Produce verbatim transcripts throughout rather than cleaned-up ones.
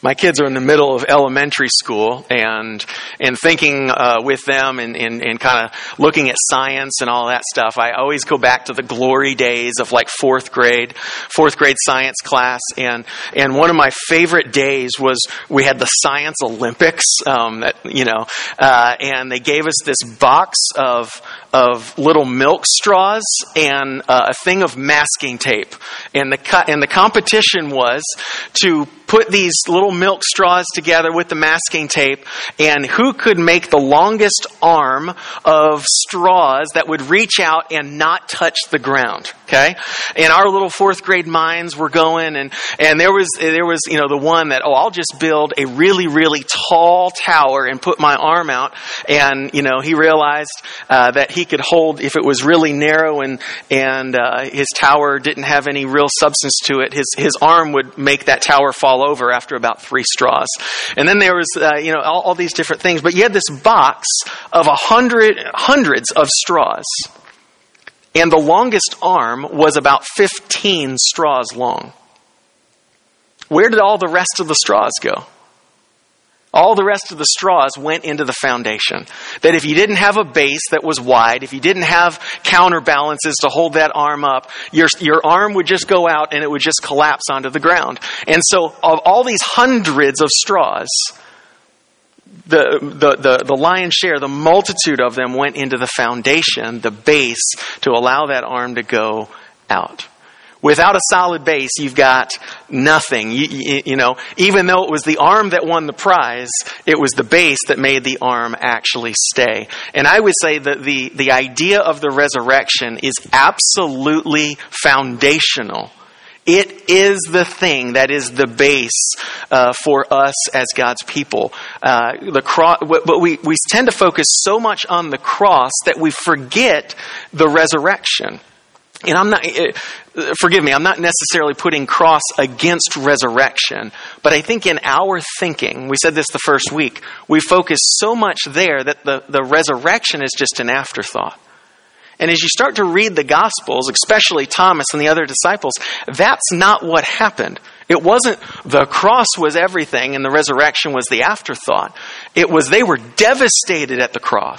My kids are in the middle of elementary school, and and thinking uh, with them and, and, and kind of looking at science and all that stuff, I always go back to the glory days of like fourth grade, fourth grade science class. And, and one of my favorite days was we had the Science Olympics, um, that, you know, uh, and they gave us this box of of little milk straws and uh, a thing of masking tape. And the co- and the competition was to put these little milk straws together with the masking tape, and who could make the longest arm of straws that would reach out and not touch the ground. Okay? And our little fourth grade minds were going, and, and there was, there was, you know, the one that, oh, I'll just build a really, really tall tower and put my arm out. And, you know, he realized uh, that he could hold, if it was really narrow and, and uh, his tower didn't have any real substance to it, his, his arm would make that tower fall over after about three straws. And then there was, uh, you know, all, all these different things. But you had this box of a hundred, hundreds of straws. And the longest arm was about fifteen straws long. Where did all the rest of the straws go? All the rest of the straws went into the foundation. That if you didn't have a base that was wide, if you didn't have counterbalances to hold that arm up, your, your arm would just go out and it would just collapse onto the ground. And so of all these hundreds of straws, the, the, the, the lion's share, the multitude of them went into the foundation, the base, to allow that arm to go out. Without a solid base, you've got nothing. You, you, you know, even though it was the arm that won the prize, it was the base that made the arm actually stay. And I would say that the, the idea of the resurrection is absolutely foundational. It is the thing that is the base uh, for us as God's people. Uh, the cross, but we, we tend to focus so much on the cross that we forget the resurrection. And I'm not, forgive me, I'm not necessarily putting cross against resurrection, but I think in our thinking, we said this the first week, we focus so much there that the, the resurrection is just an afterthought. And as you start to read the Gospels, especially Thomas and the other disciples, that's not what happened. It wasn't the cross was everything and the resurrection was the afterthought. It was they were devastated at the cross.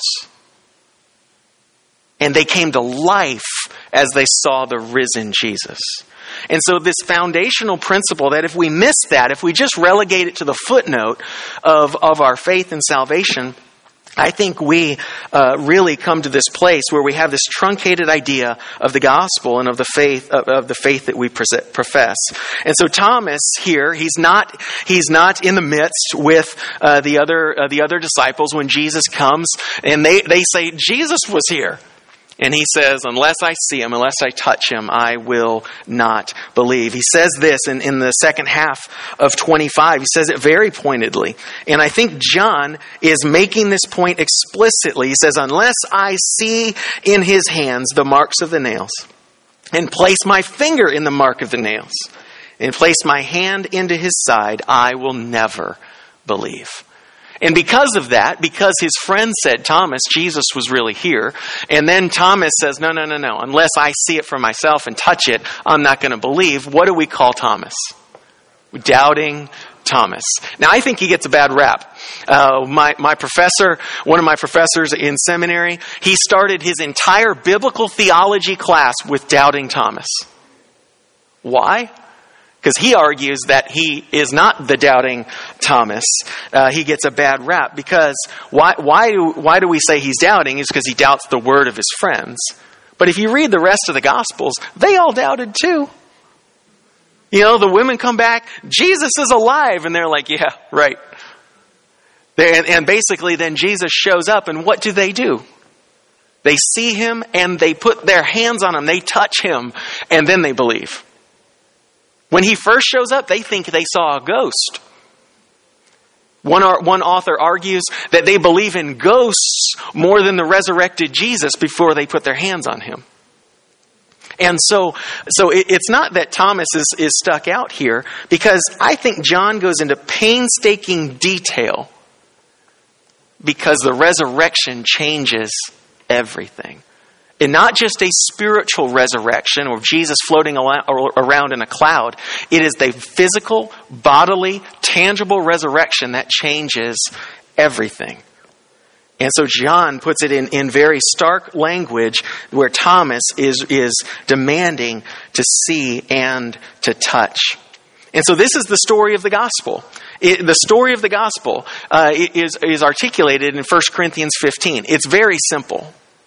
And they came to life as they saw the risen Jesus. And so this foundational principle that if we miss that, if we just relegate it to the footnote of, of our faith and salvation, I think we uh, really come to this place where we have this truncated idea of the gospel and of the faith of, of the faith that we profess. And so Thomas here, he's not he's not in the midst with uh, the other uh, the other disciples when Jesus comes, and they they say Jesus was here. And he says, unless I see him, unless I touch him, I will not believe. He says this in, in the second half of twenty-five. He says it very pointedly. And I think John is making this point explicitly. He says, unless I see in his hands the marks of the nails, and place my finger in the mark of the nails, and place my hand into his side, I will never believe. And because of that, because his friend said, Thomas, Jesus was really here, and then Thomas says, no, no, no, no, unless I see it for myself and touch it, I'm not going to believe. What do we call Thomas? Doubting Thomas. Now, I think he gets a bad rap. Uh, my, my professor, one of my professors in seminary, he started his entire biblical theology class with doubting Thomas. Why? Because he argues that he is not the doubting Thomas. Uh, he gets a bad rap because why, why, do, why do we say he's doubting? Is because he doubts the word of his friends. But if you read the rest of the Gospels, they all doubted too. You know, the women come back, Jesus is alive. And they're like, yeah, right. And, and basically then Jesus shows up, and what do they do? They see him and they put their hands on him. They touch him, and then they believe. When he first shows up, they think they saw a ghost. One, one author argues that they believe in ghosts more than the resurrected Jesus before they put their hands on him. And so, so it, it's not that Thomas is, is stuck out here, because I think John goes into painstaking detail because the resurrection changes everything. And not just a spiritual resurrection or Jesus floating around in a cloud. It is the physical, bodily, tangible resurrection that changes everything. And so John puts it in, in very stark language where Thomas is, is demanding to see and to touch. And so this is the story of the gospel. It, the story of the gospel uh, is, is articulated in First Corinthians fifteen. It's very simple.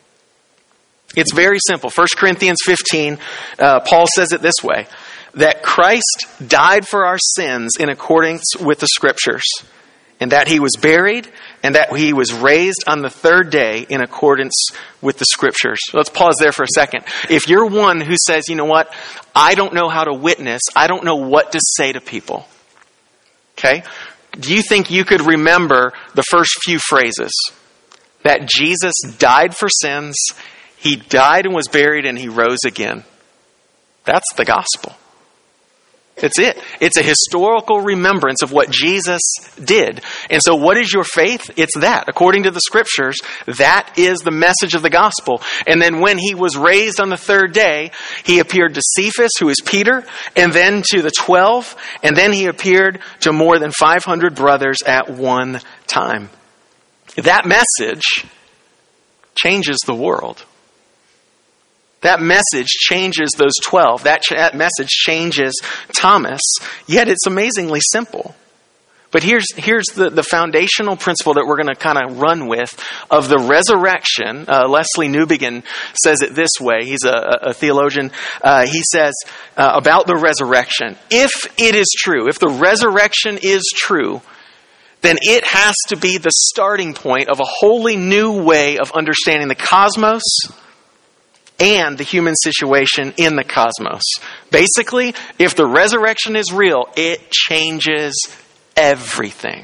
It's very simple. First Corinthians fifteen, uh, Paul says it this way, that Christ died for our sins in accordance with the Scriptures, and that he was buried, and that he was raised on the third day in accordance with the Scriptures. Let's pause there for a second. If you're one who says, you know what, I don't know how to witness, I don't know what to say to people, okay? Do you think you could remember the first few phrases? That Jesus died for sins, he died and was buried, and he rose again. That's the gospel. It's it. It's a historical remembrance of what Jesus did. And so what is your faith? It's that. According to the Scriptures, that is the message of the gospel. And then when he was raised on the third day, he appeared to Cephas, who is Peter, and then to the twelve, and then he appeared to more than five hundred brothers at one time. That message changes the world. That message changes those twelve. That, ch- that message changes Thomas. Yet it's amazingly simple. But here's, here's the, the foundational principle that we're going to kind of run with of the resurrection. Uh, Leslie Newbegin says it this way. He's a, a theologian. Uh, he says uh, about the resurrection, if it is true, if the resurrection is true, then it has to be the starting point of a wholly new way of understanding the cosmos and the human situation in the cosmos. Basically, if the resurrection is real, it changes everything.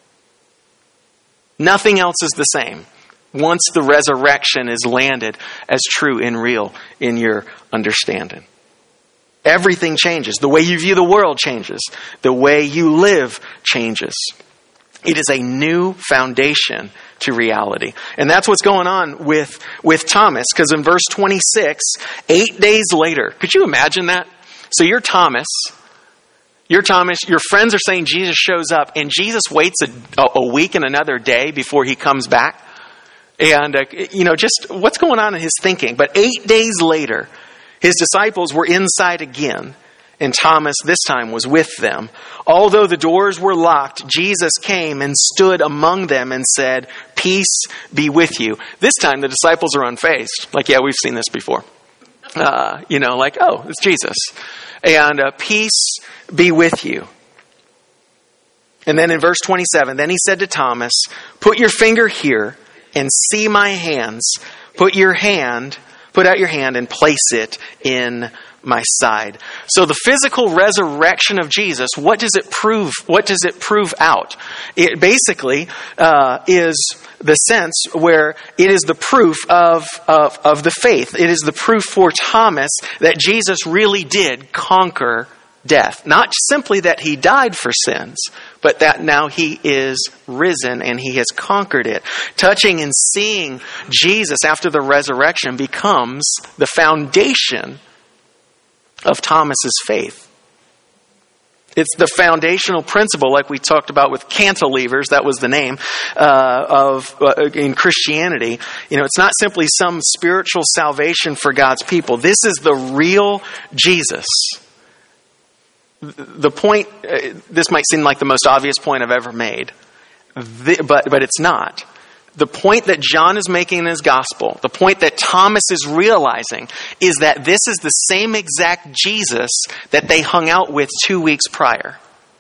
Nothing else is the same once the resurrection is landed as true and real in your understanding. Everything changes. The way you view the world changes. The way you live changes. It is a new foundation to reality. And that's what's going on with, with Thomas. Because in verse twenty-six, eight days later, could you imagine that? So you're Thomas. You're Thomas. Your friends are saying Jesus shows up. And Jesus waits a, a week and another day before he comes back. And, uh, you know, just what's going on in his thinking. But eight days later, his disciples were inside again. And Thomas this time was with them. Although the doors were locked, Jesus came and stood among them and said, "Peace be with you." This time the disciples are unfazed. Like, yeah, we've seen this before. Uh, you know, like, oh, it's Jesus. And uh, peace be with you. And then in verse twenty-seven, then he said to Thomas, "Put your finger here and see my hands. Put your hand, put out your hand and place it in my side." So the physical resurrection of Jesus, what does it prove? What does it prove out? It basically uh, is the sense where it is the proof of, of, of the faith. It is the proof for Thomas that Jesus really did conquer death. Not simply that he died for sins, but that now he is risen and he has conquered it. Touching and seeing Jesus after the resurrection becomes the foundation of Thomas's faith. It's the foundational principle, like we talked about with cantilevers. That was the name uh, of uh, in Christianity. You know, it's not simply some spiritual salvation for God's people. This is the real Jesus. The point. Uh, this might seem like the most obvious point I've ever made, the, but but it's not. The point that John is making in his gospel, the point that Thomas is realizing, is that this is the same exact Jesus that they hung out with two weeks prior.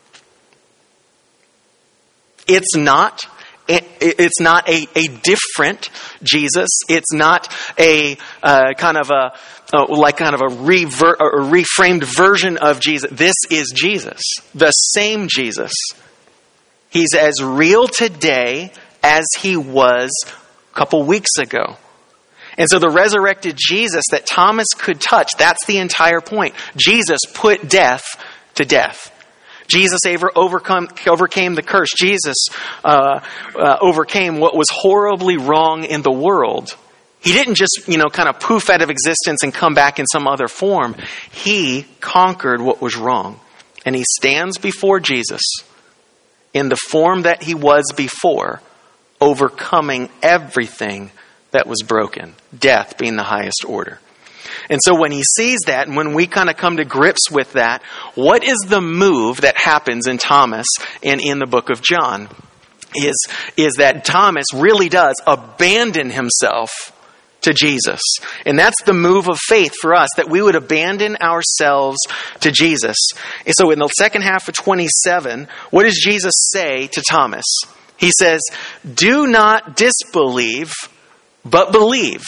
It's not, it's not a, a different Jesus. It's not a uh, kind of a uh, like kind of a, rever- a reframed version of Jesus. This is Jesus, the same Jesus. He's as real today as he was a couple weeks ago. And so the resurrected Jesus that Thomas could touch, that's the entire point. Jesus put death to death. Jesus overcome, overcame the curse. Jesus uh, uh, overcame what was horribly wrong in the world. He didn't just, you know, kind of poof out of existence and come back in some other form. He conquered what was wrong. And he stands before Jesus in the form that he was before, overcoming everything that was broken, death being the highest order. And so when he sees that, and when we kind of come to grips with that, what is the move that happens in Thomas and in the book of John? Is, is that Thomas really does abandon himself to Jesus. And that's the move of faith for us, that we would abandon ourselves to Jesus. And so in the second half of twenty-seven, what does Jesus say to Thomas? He says, "Do not disbelieve, but believe."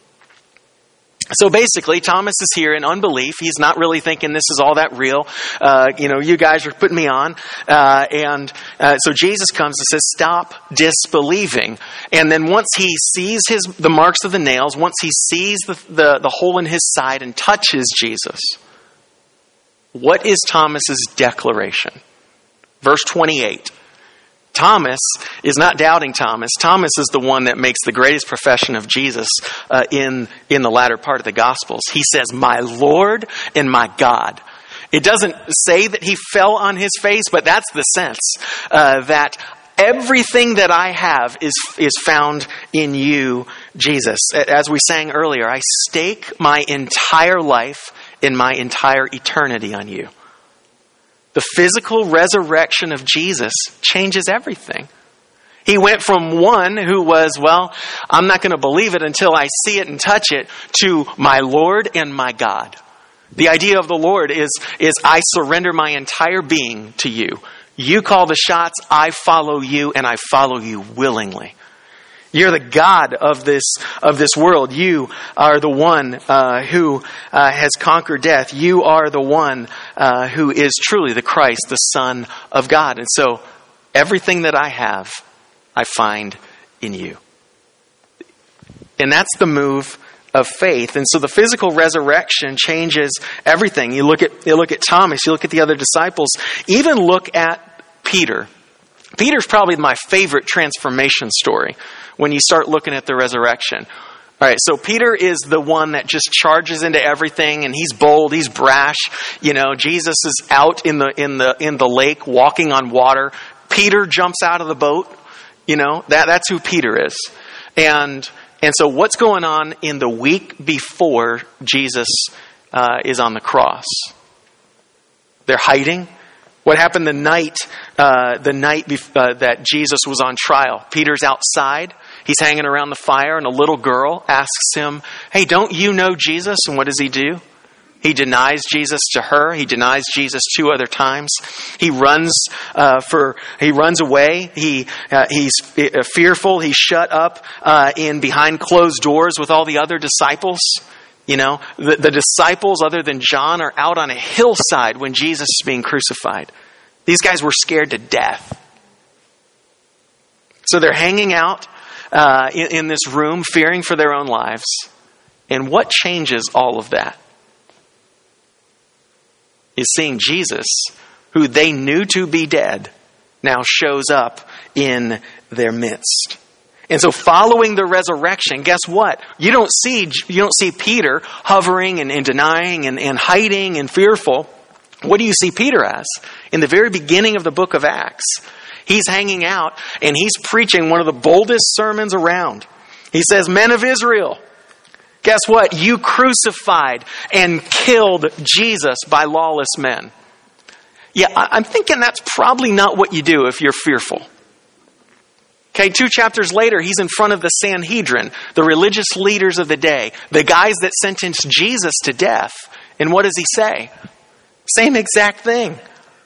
So basically, Thomas is here in unbelief. He's not really thinking this is all that real. Uh, you know, you guys are putting me on. Uh, and uh, so Jesus comes and says, "Stop disbelieving." And then once he sees his the marks of the nails, once he sees the, the, the hole in his side and touches Jesus, what is Thomas's declaration? Verse twenty-eight. Thomas is not doubting Thomas. Thomas is the one that makes the greatest profession of Jesus uh, in, in the latter part of the Gospels. He says, "My Lord and my God." It doesn't say that he fell on his face, but that's the sense uh, that everything that I have is, is found in you, Jesus. As we sang earlier, I stake my entire life and my entire eternity on you. The physical resurrection of Jesus changes everything. He went from one who was, well, I'm not going to believe it until I see it and touch it, to my Lord and my God. The idea of the Lord is, is I surrender my entire being to you. You call the shots, I follow you, and I follow you willingly. You're the God of this of this world. You are the one uh, who uh, has conquered death. You are the one uh, who is truly the Christ, the Son of God. And so everything that I have, I find in you. And that's the move of faith. And so the physical resurrection changes everything. You look at you look at Thomas, you look at the other disciples, even look at Peter. Peter's probably my favorite transformation story when you start looking at the resurrection. All right, so Peter is the one that just charges into everything, and he's bold, he's brash. You know, Jesus is out in the in the in the lake walking on water. Peter jumps out of the boat. You know, that that's who Peter is. And and so what's going on in the week before Jesus uh, is on the cross? They're hiding. What happened the night uh, the night bef- uh, that Jesus was on trial? Peter's outside. He's hanging around the fire, and a little girl asks him, "Hey, don't you know Jesus?" And what does he do? He denies Jesus to her. He denies Jesus two other times. He runs uh, for. He runs away. He uh, he's fearful. He's shut up uh, in behind closed doors with all the other disciples. You know, the, the disciples, other than John, are out on a hillside when Jesus is being crucified. These guys were scared to death. So they're hanging out uh, in, in this room, fearing for their own lives. And what changes all of that is seeing Jesus, who they knew to be dead, now shows up in their midst. And so following the resurrection, guess what? You don't see you don't see Peter hovering and, and denying and, and hiding and fearful. What do you see Peter as? In the very beginning of the book of Acts, he's hanging out and he's preaching one of the boldest sermons around. He says, "Men of Israel, guess what? You crucified and killed Jesus by lawless men." Yeah, I'm thinking that's probably not what you do if you're fearful. Okay, two chapters later, he's in front of the Sanhedrin, the religious leaders of the day, the guys that sentenced Jesus to death. And what does he say? Same exact thing.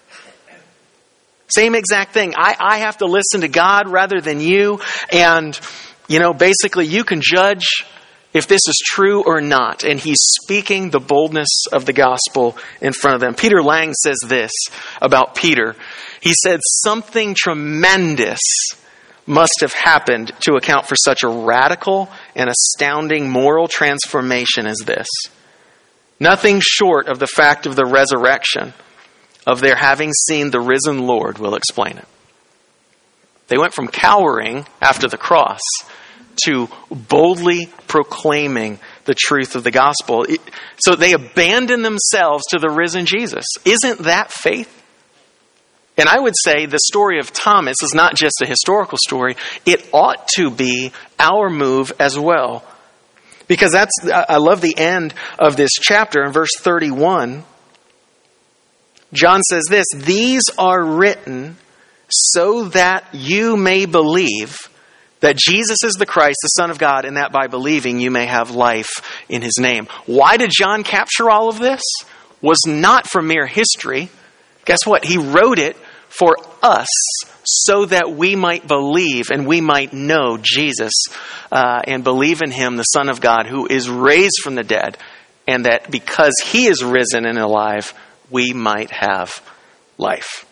Same exact thing. I, I have to listen to God rather than you. And, you know, basically you can judge if this is true or not. And he's speaking the boldness of the gospel in front of them. Peter Lang says this about Peter. He said, "Something tremendous must have happened to account for such a radical and astounding moral transformation as this. Nothing short of the fact of the resurrection, of their having seen the risen Lord, will explain it." They went from cowering after the cross to boldly proclaiming the truth of the gospel. So they abandoned themselves to the risen Jesus. Isn't that faith? And I would say the story of Thomas is not just a historical story. It ought to be our move as well. Because that's, I love the end of this chapter in verse thirty-one. John says this, "These are written so that you may believe that Jesus is the Christ, the Son of God, and that by believing you may have life in his name." Why did John capture all of this? Was not for mere history. Guess what? He wrote it for us so that we might believe and we might know Jesus uh, and believe in him, the Son of God, who is raised from the dead, and that because he is risen and alive, we might have life.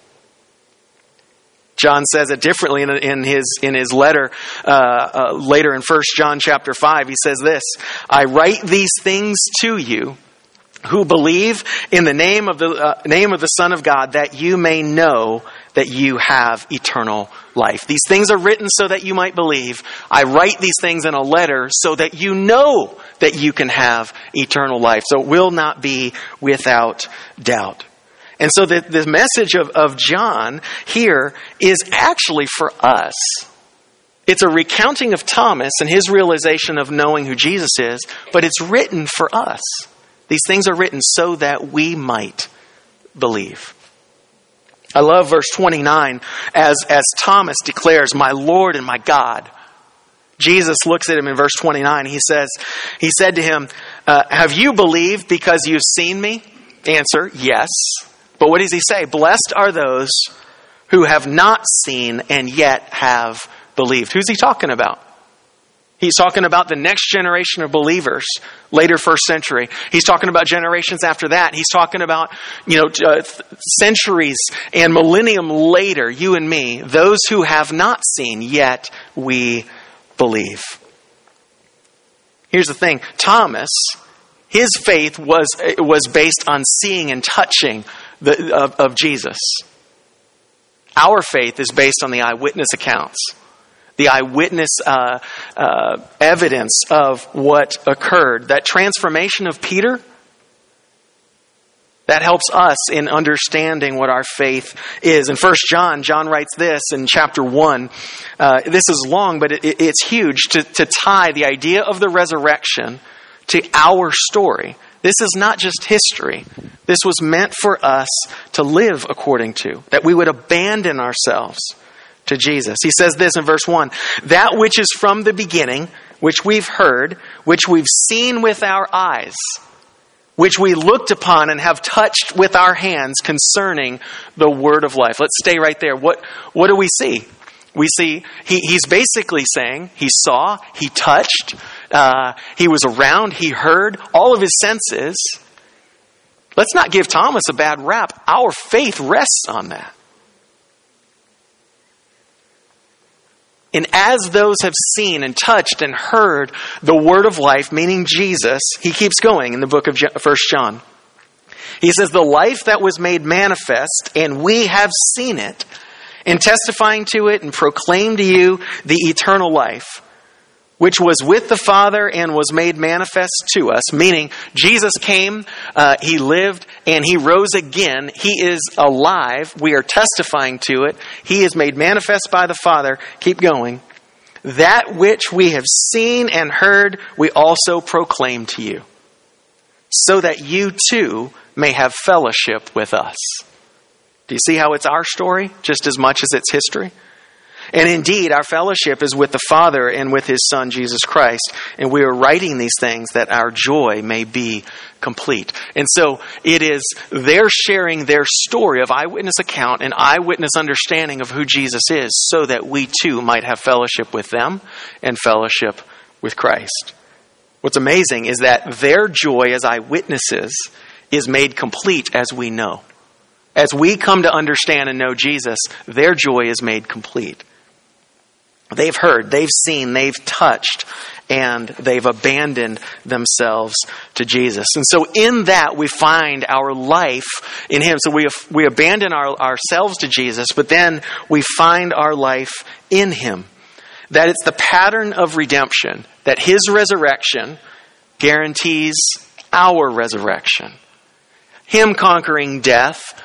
John says it differently in, in his in his letter uh, uh, later in First John chapter five. He says this, "I write these things to you who believe in the name of the uh, name of the Son of God, that you may know that you have eternal life." These things are written so that you might believe. I write these things in a letter so that you know that you can have eternal life. So it will not be without doubt. And so the, the message of, of John here is actually for us. It's a recounting of Thomas and his realization of knowing who Jesus is, but it's written for us. These things are written so that we might believe. I love verse twenty-nine as, as Thomas declares, "My Lord and my God." Jesus looks at him in verse twenty-nine. He says, he said to him, uh, "Have you believed because you've seen me?" Answer, yes. But what does he say? "Blessed are those who have not seen and yet have believed." Who's he talking about? He's talking about the next generation of believers, later first century. He's talking about generations after that. He's talking about, you know, uh, centuries and millennium later, you and me, those who have not seen, yet we believe. Here's the thing. Thomas, his faith was was based on seeing and touching the, of, of Jesus. Our faith is based on the eyewitness accounts. The eyewitness uh, uh, evidence of what occurred. That transformation of Peter, that helps us in understanding what our faith is. In First John, John writes this in chapter one. Uh, this is long, but it, it, it's huge to, to tie the idea of the resurrection to our story. This is not just history. This was meant for us to live according to, that we would abandon ourselves to Jesus. He says this in verse one, "That which is from the beginning, which we've heard, which we've seen with our eyes, which we looked upon and have touched with our hands concerning the word of life." Let's stay right there. What, what do we see? We see, he, he's basically saying he saw, he touched, uh, he was around, he heard, all of his senses. Let's not give Thomas a bad rap. Our faith rests on that. And as those have seen and touched and heard the word of life, meaning Jesus, he keeps going in the book of First John. He says, "The life that was made manifest, and we have seen it, and testifying to it and proclaim to you the eternal life, which was with the Father and was made manifest to us." Meaning, Jesus came, uh, he lived, and he rose again. He is alive. We are testifying to it. He is made manifest by the Father. Keep going. "That which we have seen and heard, we also proclaim to you, so that you too may have fellowship with us." Do you see how it's our story just as much as it's history? And indeed, our fellowship is with the Father and with his Son, Jesus Christ. And we are writing these things that our joy may be complete. And so it is their sharing their story of eyewitness account and eyewitness understanding of who Jesus is, so that we too might have fellowship with them and fellowship with Christ. What's amazing is that their joy as eyewitnesses is made complete as we know. As we come to understand and know Jesus, their joy is made complete. They've heard, they've seen, they've touched, and they've abandoned themselves to Jesus. And so in that, we find our life in him. So we we abandon our, ourselves to Jesus, but then we find our life in him. That it's the pattern of redemption, that his resurrection guarantees our resurrection. Him conquering death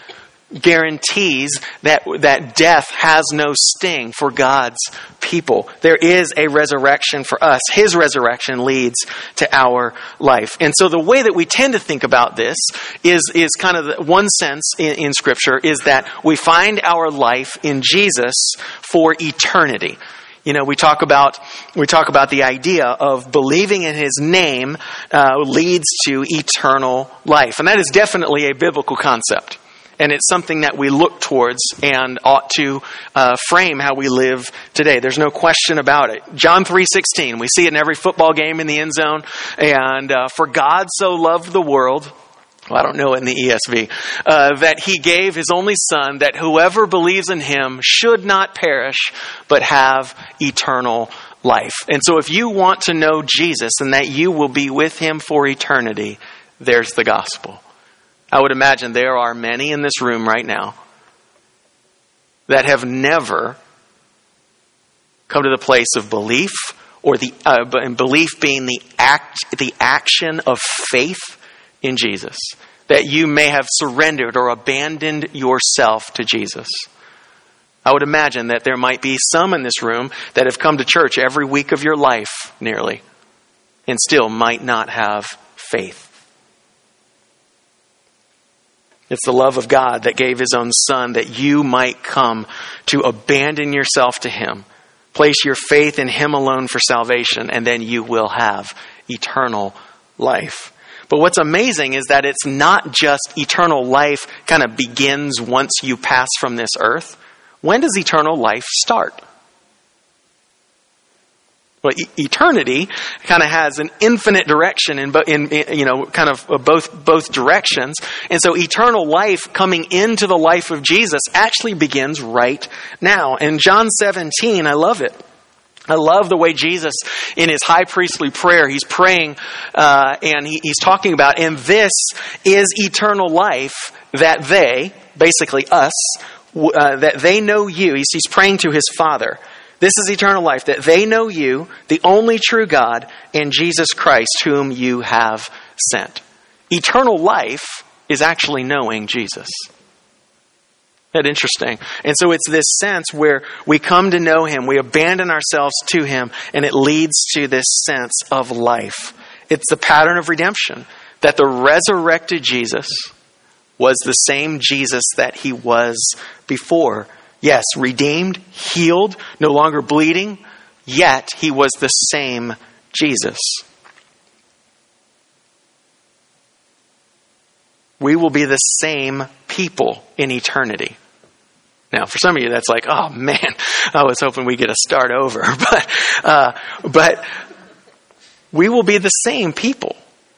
guarantees that that death has no sting for God's people. There is a resurrection for us. His resurrection leads to our life. And so the way that we tend to think about this is, is kind of the, one sense in, in Scripture is that we find our life in Jesus for eternity. You know, we talk about we talk about the idea of believing in His name uh, leads to eternal life. And that is definitely a biblical concept. And it's something that we look towards and ought to uh, frame how we live today. There's no question about it. John three sixteen, we see it in every football game in the end zone. And uh, for God so loved the world, well, I don't know it in the E S V, uh, that He gave His only Son, that whoever believes in Him should not perish, but have eternal life. And so if you want to know Jesus and that you will be with Him for eternity, there's the gospel. I would imagine there are many in this room right now that have never come to the place of belief, or the uh, and belief being the act, the action of faith in Jesus. That you may have surrendered or abandoned yourself to Jesus. I would imagine that there might be some in this room that have come to church every week of your life, nearly, and still might not have faith. It's the love of God that gave His own Son that you might come to abandon yourself to Him. Place your faith in Him alone for salvation, and then you will have eternal life. But what's amazing is that it's not just eternal life kind of begins once you pass from this earth. When does eternal life start? Well, e- eternity kind of has an infinite direction in, in, in, you know, kind of both both directions. And so eternal life coming into the life of Jesus actually begins right now. In John seventeen, I love it. I love the way Jesus, in His high priestly prayer, He's praying uh, and he, He's talking about, and this is eternal life, that they, basically us, uh, that they know you. He's, he's praying to His Father. This is eternal life, that they know you, the only true God, and Jesus Christ, whom you have sent. Eternal life is actually knowing Jesus. Isn't that interesting? And so it's this sense where we come to know Him, we abandon ourselves to Him, and it leads to this sense of life. It's the pattern of redemption, that the resurrected Jesus was the same Jesus that He was before. Yes, redeemed, healed, no longer bleeding, yet He was the same Jesus. We will be the same people in eternity. Now, for some of you, that's like, oh man, I was hoping we get a start over. But, uh, but we will be the same people.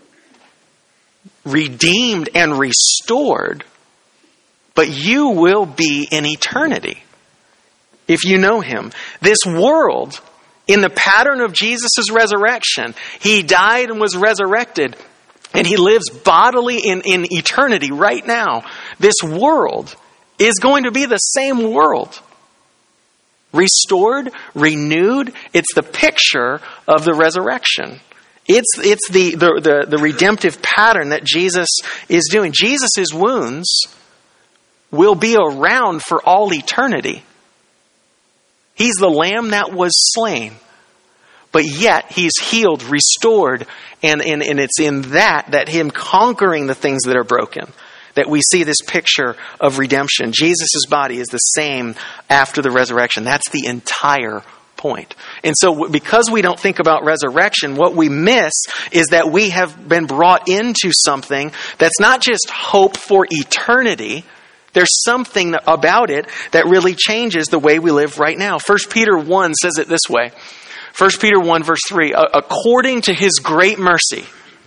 Redeemed and restored. But you will be in eternity if you know Him. This world, in the pattern of Jesus' resurrection, He died and was resurrected, and He lives bodily in, in eternity right now. This world is going to be the same world. Restored, renewed. It's the picture of the resurrection. It's, it's the, the, the, the redemptive pattern that Jesus is doing. Jesus' wounds will be around for all eternity. He's the lamb that was slain. But yet He's healed, restored, and, and, and it's in that, that Him conquering the things that are broken, that we see this picture of redemption. Jesus' body is the same after the resurrection. That's the entire point. And so because we don't think about resurrection, what we miss is that we have been brought into something that's not just hope for eternity. There's something about it that really changes the way we live right now. First Peter one says it this way. First Peter one verse three, according to His great mercy,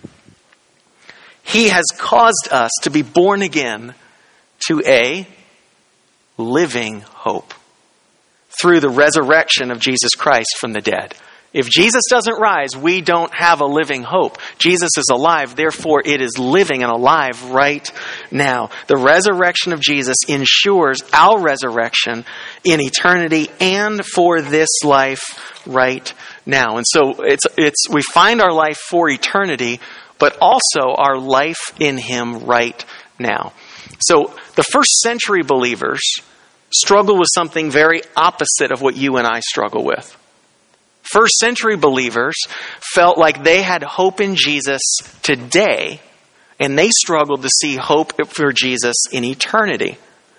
He has caused us to be born again to a living hope through the resurrection of Jesus Christ from the dead. If Jesus doesn't rise, we don't have a living hope. Jesus is alive, therefore it is living and alive right now. The resurrection of Jesus ensures our resurrection in eternity and for this life right now. And so it's it's we find our life for eternity, but also our life in Him right now. So the first century believers struggle with something very opposite of what you and I struggle with. First century believers felt like they had hope in Jesus today, and they struggled to see hope for Jesus in eternity.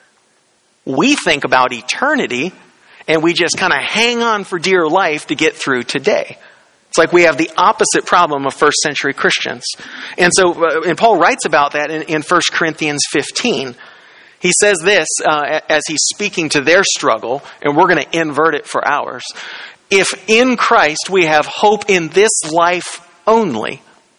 We think about eternity, and we just kind of hang on for dear life to get through today. It's like we have the opposite problem of first century Christians. And so, uh, and Paul writes about that in, in First Corinthians fifteen. He says this uh, as he's speaking to their struggle, and we're going to invert it for ours. If in Christ we have hope in this life only,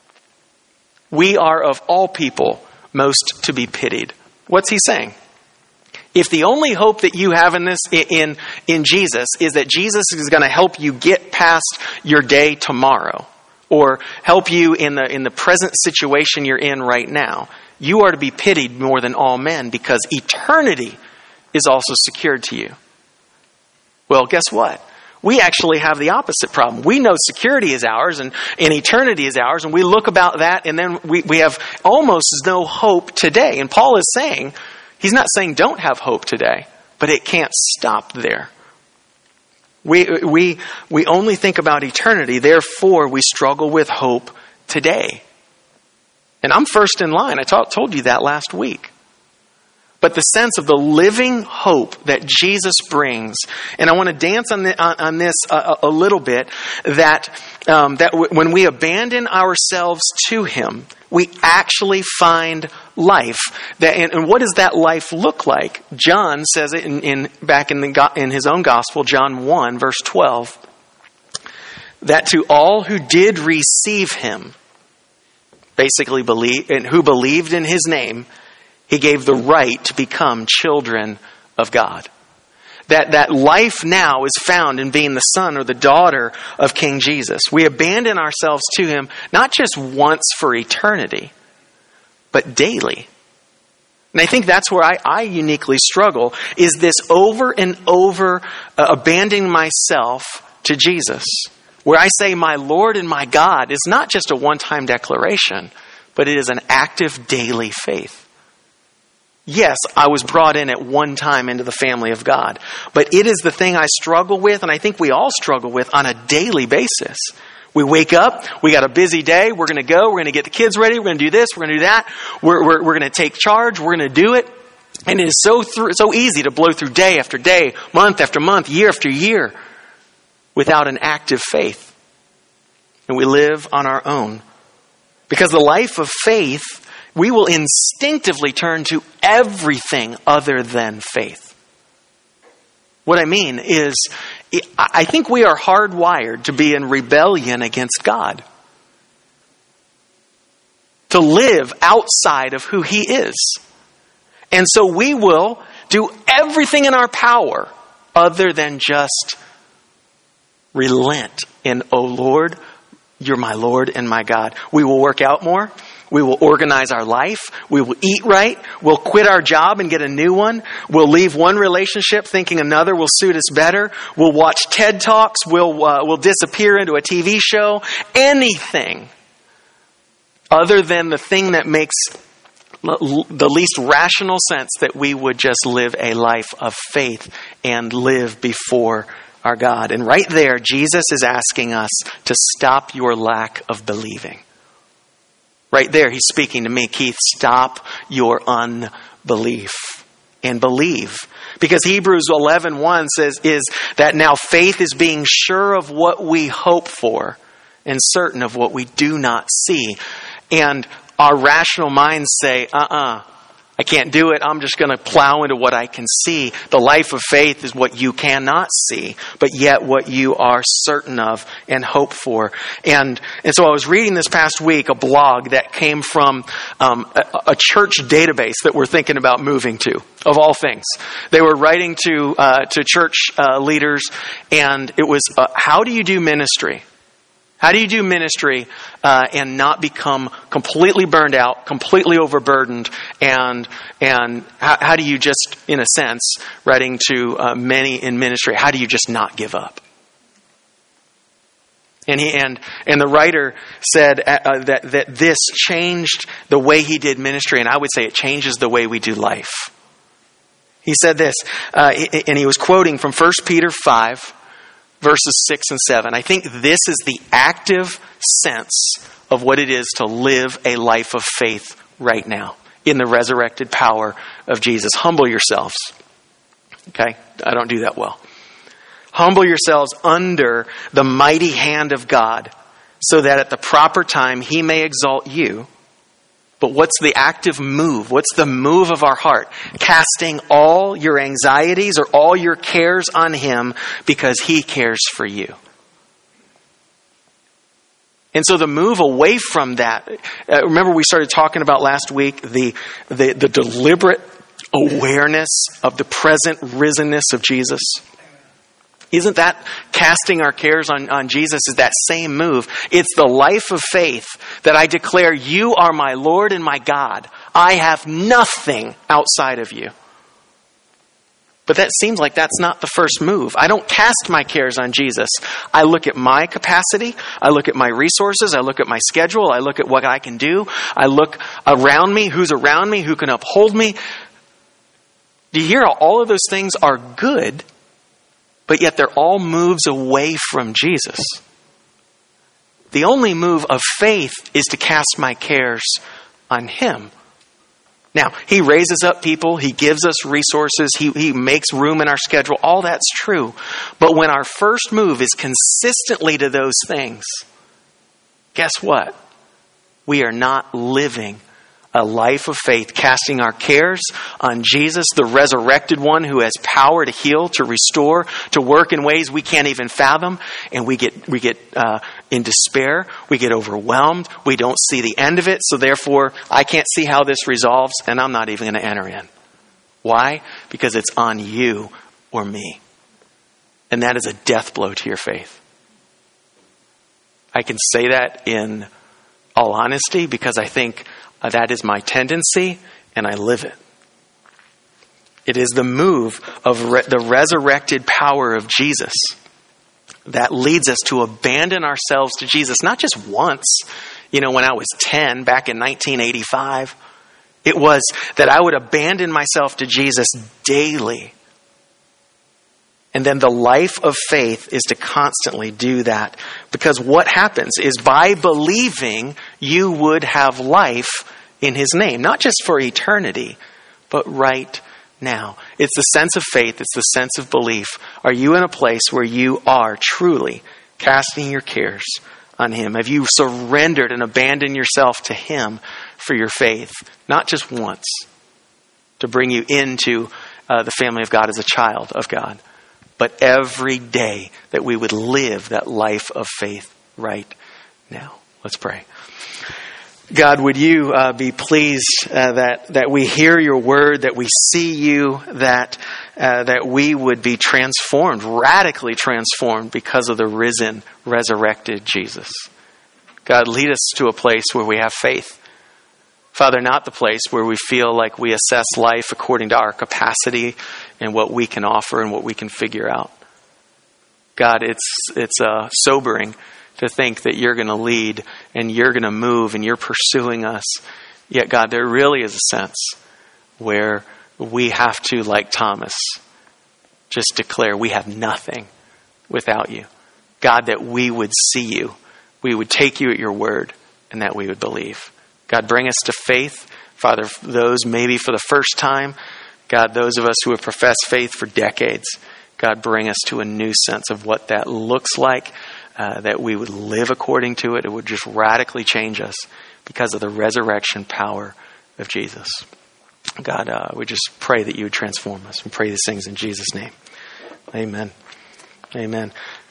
we are of all people most to be pitied. What's he saying? If the only hope that you have in this in in Jesus is that Jesus is going to help you get past your day tomorrow, or help you in the in the present situation you're in right now, you are to be pitied more than all men, because eternity is also secured to you. Well, guess what? We actually have the opposite problem. We know security is ours and, and eternity is ours, and we look about that, and then we, we have almost no hope today. And Paul is saying, he's not saying don't have hope today, but it can't stop there. We we we only think about eternity, therefore we struggle with hope today. And I'm first in line. I t- told you that last week. But the sense of the living hope that Jesus brings, and I want to dance on, the, on, on this a, a little bit, that um, that w- when we abandon ourselves to Him, we actually find life. That, and, and what does that life look like? John says it in, in back in the in his own gospel, John one, verse twelve, that to all who did receive Him, basically believe, and who believed in His name, He gave the right to become children of God. That that life now is found in being the son or the daughter of King Jesus. We abandon ourselves to Him, not just once for eternity, but daily. And I think that's where I, I uniquely struggle, is this over and over uh, abandoning myself to Jesus. Where I say my Lord and my God is not just a one-time declaration, but it is an active daily faith. Yes, I was brought in at one time into the family of God, but it is the thing I struggle with, and I think we all struggle with on a daily basis. We wake up, we got a busy day, we're going to go, we're going to get the kids ready, we're going to do this, we're going to do that, we're, we're, we're going to take charge, we're going to do it, and it is so through, so easy to blow through day after day, month after month, year after year, without an active faith. And we live on our own. Because the life of faith, we will instinctively turn to everything other than faith. What I mean is, I think we are hardwired to be in rebellion against God. To live outside of who He is. And so we will do everything in our power other than just relent in, oh Lord, You're my Lord and my God. We will work out more. We will organize our life. We will eat right. We'll quit our job and get a new one. We'll leave one relationship thinking another will suit us better. We'll watch TED Talks. We'll, uh, we'll disappear into a T V show. Anything other than the thing that makes the least rational sense, that we would just live a life of faith and live before our God. And right there, Jesus is asking us to stop your lack of believing. Right there, He's speaking to me, Keith, stop your unbelief and believe. Because Hebrews eleven one says is that now faith is being sure of what we hope for and certain of what we do not see. And our rational minds say, uh-uh, I can't do it. I'm just going to plow into what I can see. The life of faith is what you cannot see, but yet what you are certain of and hope for. And and so I was reading this past week a blog that came from um, a, a church database that we're thinking about moving to, of all things. They were writing to uh, to church uh, leaders, and it was, uh, how do you do ministry? How do you do ministry uh, and not become completely burned out, completely overburdened, and and how, how do you just, in a sense, writing to uh, many in ministry, how do you just not give up? And he and and the writer said uh, that that this changed the way he did ministry, and I would say it changes the way we do life. He said this, uh, and he was quoting from First Peter five, verses six and seven. I think this is the active sense of what it is to live a life of faith right now in the resurrected power of Jesus. Humble yourselves. Okay? I don't do that well. Humble yourselves under the mighty hand of God, so that at the proper time he may exalt you. But what's the active move? What's the move of our heart? Casting all your anxieties or all your cares on him, because he cares for you. And so the move away from that, uh, remember we started talking about last week, the, the, the deliberate awareness of the present risenness of Jesus. Isn't that casting our cares on, on Jesus is that same move? It's the life of faith that I declare you are my Lord and my God. I have nothing outside of you. But that seems like that's not the first move. I don't cast my cares on Jesus. I look at my capacity. I look at my resources. I look at my schedule. I look at what I can do. I look around me, who's around me, who can uphold me. Do you hear how all of those things are good? But yet they're all moves away from Jesus. The only move of faith is to cast my cares on him. Now, he raises up people. He gives us resources. He, he makes room in our schedule. All that's true. But when our first move is consistently to those things, guess what? We are not living a life of faith, casting our cares on Jesus, the resurrected one who has power to heal, to restore, to work in ways we can't even fathom. And we get we get uh, in despair. We get overwhelmed. We don't see the end of it. So therefore, I can't see how this resolves, and I'm not even going to enter in. Why? Because it's on you or me. And that is a death blow to your faith. I can say that in all honesty because I think that is my tendency, and I live it. It is the move of re- the resurrected power of Jesus that leads us to abandon ourselves to Jesus, not just once, you know, when I was ten, back in nineteen eighty-five. It was that I would abandon myself to Jesus daily. And then the life of faith is to constantly do that. Because what happens is by believing, you would have life in his name. Not just for eternity, but right now. It's the sense of faith. It's the sense of belief. Are you in a place where you are truly casting your cares on him? Have you surrendered and abandoned yourself to him for your faith? Not just once, to bring you into uh, the family of God as a child of God, but every day that we would live that life of faith right now. Let's pray. God, would you uh, be pleased uh, that that we hear your word, that we see you, that uh, that we would be transformed, radically transformed because of the risen, resurrected Jesus. God, lead us to a place where we have faith. Father, not the place where we feel like we assess life according to our capacity and what we can offer and what we can figure out. God, it's it's uh, sobering to think that you're going to lead and you're going to move and you're pursuing us. Yet, God, there really is a sense where we have to, like Thomas, just declare we have nothing without you. God, that we would see you, we would take you at your word, and that we would believe. God, bring us to faith. Father, those maybe for the first time, God, those of us who have professed faith for decades, God, bring us to a new sense of what that looks like, uh, that we would live according to it. It would just radically change us because of the resurrection power of Jesus. God, uh, we just pray that you would transform us and pray these things in Jesus' name. Amen. Amen.